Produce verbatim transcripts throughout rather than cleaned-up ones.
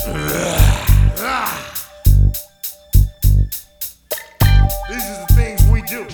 These are the things we do,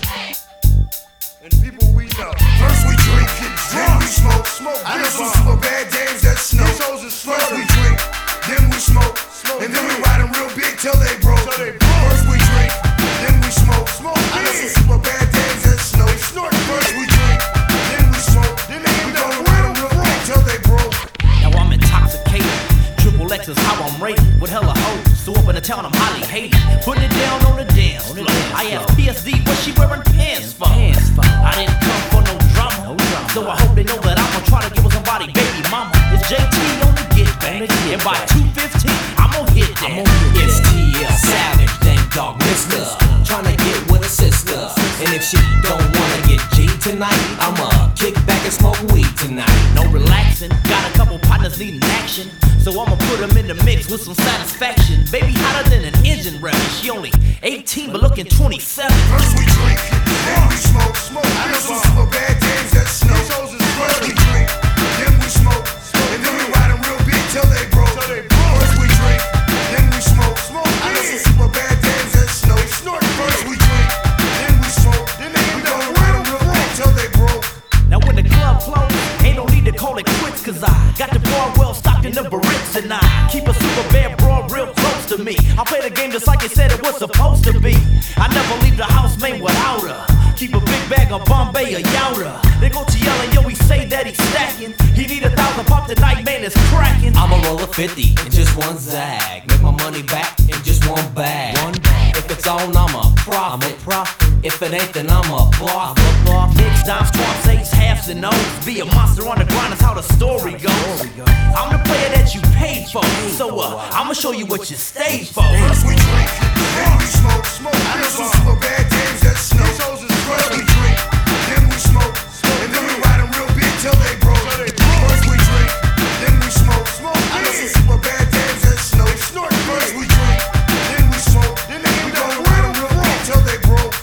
and people we know. First we drink, get drunk, then we smoke, smoke. I know some super bad dames that snow. First we drink, then we smoke, smoke, and then we ride them real big till they broke. First we drink, then we smoke, smoke. I know some super bad dames that snow. First we drink, then we smoke, then we gonna ride them real big till they broke. Now I'm intoxicated. Triple X is how I'm rated with hella hoes. So up in the town I'm highly hated. Putting it down on the dance floor. I asked P S D what she wearing pants for. I didn't come for no drama, so I hope they know that I'ma try to get with somebody, baby mama. It's J T on the get back, and by two fifteen I'ma hit that. It's T L Savage, thank dog mister, tryna get with a sister. And if she don't wanna get G tonight, I'ma kick back and smoke weed tonight. No relaxing, got a couple partners needing action, so I'ma put them in the mix with some satisfaction. Baby hotter than an engine revving. She only eighteen but looking twenty-seven. First we drink, then we smoke, smoke. I know some super bad dames that snow. First we drink, then we smoke, and then we ride them real big till they broke. First we drink, then we smoke, smoke. I know some super bad dames that snow. First we drink, then we smoke, then we gonna ride them real big till they broke. Now when the club closed, ain't no need to call it quits, cause I got the bar well stocked in the barracks, and I keep a super bad broad real close to me. I play the game just like it said it was supposed to be. I never leave the house, man, without her. Keep a big bag of Bombay or Yowda. They go to yelling, yo, he say that he's stacking. He need a thousand pop tonight, man, it's cracking. I'ma roll a fifty in just one zag. Make my money back in just one bag. One bag. If it's on, I'm a profit. I'm a profit. If it ain't, then I'm a bluff. Nicks, dimes, twelves, eights, halves, and O's. Be a monster on the grind is how the story goes. I'm the player that you paid for, so uh, I'ma show you what you stayed for. First we drink, then we smoke, smoke. I know some super bad dames that snow. First we drink, then we smoke, and then we ride them real big till they broke. First we drink, then we smoke, smoke. I know some super bad dames that snow. First we drink, then we smoke, then we gonna ride them real big till they broke.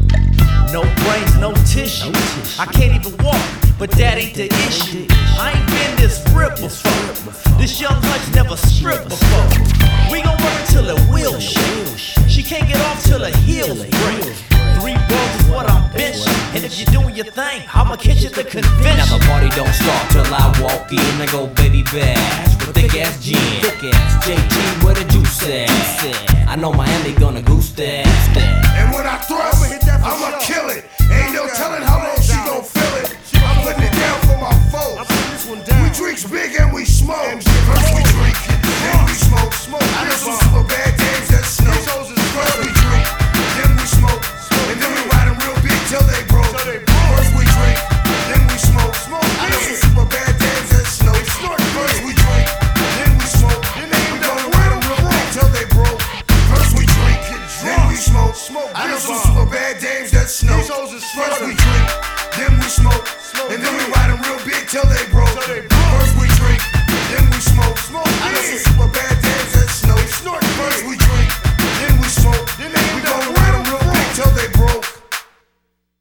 No brains, no tissue. I can't even walk, but that ain't the issue. I ain't been this ripped before. This young hunch never stripped before. We gon' work till the wheels shake. She can't get off till her heels break. Three balls is what I'm benching, and if you're doing your thing, I'ma catch you at the convention. Now the party don't start till I walk in. I go baby bash with thick ass gin. Thick ass J T, where the juice at? I know Miami gonna goose that. And when I thrust, I'ma kill it. Ain't no telling how long she gon' feel it. I'm putting it down for my folks. We drinks big and we smoke. First we drink, then we smoke. I know some super bad dames that snow. First we drink, then we smoke, and then we ride them real big till they broke. First we drink, then we smoke. I know some super bad dames that snow. First we drink, then we smoke, and then we gonna ride them real big till they broke. First we drink, then we smoke. I know some super bad dames that snow. First we drink, then we smoke, and then we ride them real big till they broke. First we